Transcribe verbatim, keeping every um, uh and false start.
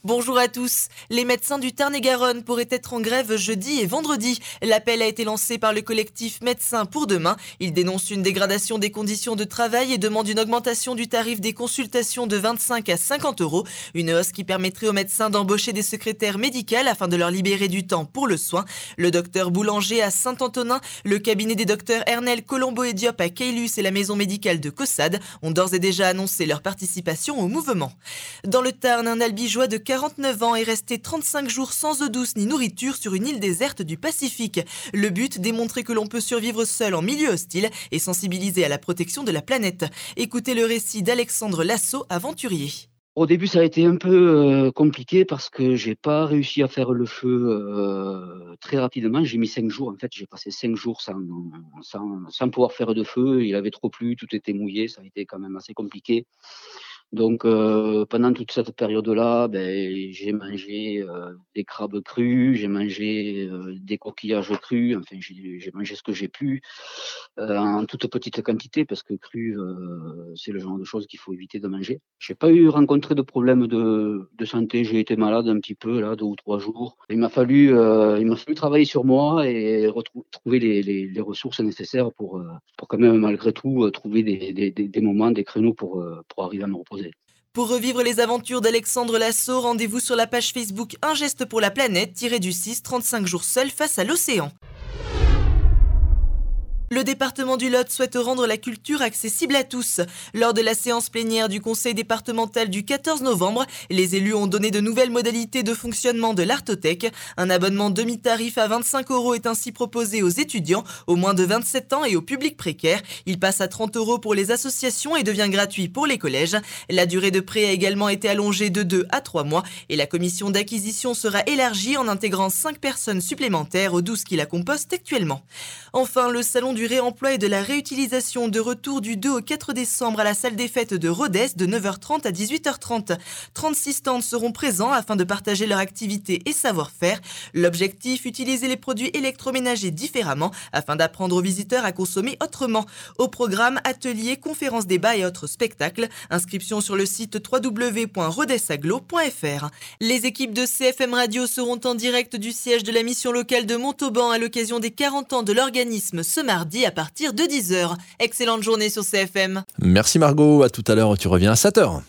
Bonjour à tous. Les médecins du Tarn-et-Garonne pourraient être en grève jeudi et vendredi. L'appel a été lancé par le collectif Médecins pour demain. Il dénonce une dégradation des conditions de travail et demande une augmentation du tarif des consultations de vingt-cinq à cinquante euros. Une hausse qui permettrait aux médecins d'embaucher des secrétaires médicales afin de leur libérer du temps pour le soin. Le docteur Boulanger à Saint-Antonin, le cabinet des docteurs Ernel Colombo et Diop à Caylus et la maison médicale de Caussade ont d'ores et déjà annoncé leur participation au mouvement. Dans le Tarn, un albigeois de quarante-neuf ans est resté trente-cinq jours sans eau douce ni nourriture sur une île déserte du Pacifique. Le but, démontrer que l'on peut survivre seul en milieu hostile et sensibiliser à la protection de la planète. Écoutez le récit d'Alexandre Lasso, aventurier. Au début, ça a été un peu euh, compliqué parce que j'ai pas réussi à faire le feu euh, très rapidement. J'ai mis cinq jours. En fait, j'ai passé cinq jours sans, sans, sans pouvoir faire de feu. Il avait trop plu, tout était mouillé. Ça a été quand même assez compliqué. Donc, euh, pendant toute cette période-là, ben, j'ai mangé euh, des crabes crus, j'ai mangé euh, des coquillages crus. Enfin, j'ai, j'ai mangé ce que j'ai pu euh, en toute petite quantité parce que cru, euh, c'est le genre de choses qu'il faut éviter de manger. J'ai pas eu rencontré de problème de, de santé. J'ai été malade un petit peu là, deux ou trois jours. Il m'a fallu, euh, il m'a fallu travailler sur moi et retrou- trouver les, les, les ressources nécessaires pour, euh, pour quand même malgré tout euh, trouver des, des, des, des moments, des créneaux pour, euh, pour arriver à me reposer. Pour revivre les aventures d'Alexandre Lasso, rendez-vous sur la page Facebook Un geste pour la planète, tiré du six, trente-cinq jours seul face à l'océan. Le département du Lot souhaite rendre la culture accessible à tous. Lors de la séance plénière du conseil départemental du quatorze novembre, les élus ont donné de nouvelles modalités de fonctionnement de l'Artothèque. Un abonnement demi-tarif à vingt-cinq euros est ainsi proposé aux étudiants, aux moins de vingt-sept ans et au public précaire. Il passe à trente euros pour les associations et devient gratuit pour les collèges. La durée de prêt a également été allongée de deux à trois mois et la commission d'acquisition sera élargie en intégrant cinq personnes supplémentaires aux douze qui la composent actuellement. Enfin, le salon du réemploi et de la réutilisation de retour du deux au quatre décembre à la salle des fêtes de Rodez de neuf heures trente à dix-huit heures trente. trente-six stands seront présents afin de partager leur activité et savoir-faire. L'objectif, utiliser les produits électroménagers différemment afin d'apprendre aux visiteurs à consommer autrement. Au programme, ateliers, conférences, débats et autres spectacles. Inscription sur le site w w w point rodesaglo point f r. Les équipes de C F M Radio seront en direct du siège de la mission locale de Montauban à l'occasion des quarante ans de l'organisme ce mardi à partir de dix heures. Excellente journée sur C F M. Merci Margot, à tout à l'heure, tu reviens à sept heures.